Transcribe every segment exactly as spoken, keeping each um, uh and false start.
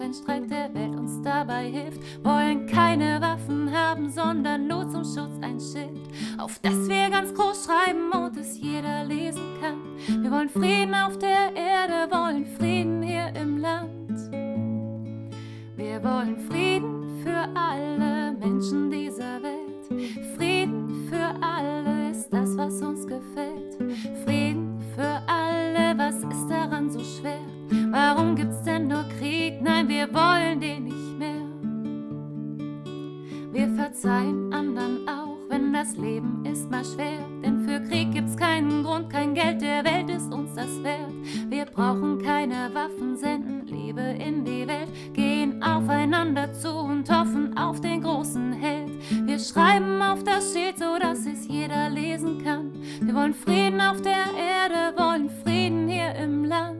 kein Streik der Welt uns dabei hilft. Wollen keine Waffen haben, sondern nur zum Schutz ein Schild, auf das wir ganz groß schreiben und es jeder lesen kann. Wir wollen Frieden auf der Erde, wollen Frieden hier im Land. Wir wollen Frieden für alle Menschen dieser Welt. Frieden für alle ist das, was uns gefällt. Frieden für alle, was ist daran so schwer? Warum gibt's denn nur Krieg? Nein, wir wollen den nicht mehr. Wir verzeihen anderen auch, wenn das Leben ist mal schwer. Denn für Krieg gibt's keinen Grund, kein Geld der Welt ist uns das wert. Wir brauchen keine Waffen, senden Liebe in die Welt, gehen aufeinander zu und hoffen auf den großen Held. Wir schreiben auf das Schild, so dass es jeder lesen kann. Wir wollen Frieden auf der Erde, wollen Frieden hier im Land.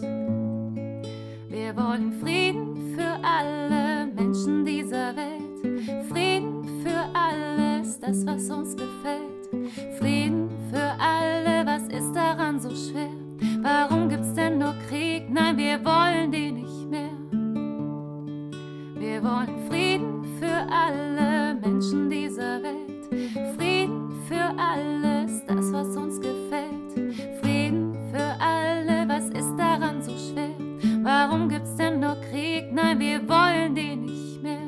Wir wollen Frieden für alle Menschen dieser Welt. Frieden für alle ist das, was uns gefällt. Frieden für alle, was ist daran so schwer? Warum gibt's denn nur Krieg? Nein, wir wollen den nicht mehr. Wir wollen Frieden für alle Menschen dieser Welt. Frieden für alle ist das, was uns gefällt. Frieden für alle, was ist daran so schwer? Warum gibt's denn nur Krieg? Nein, wir wollen den nicht mehr.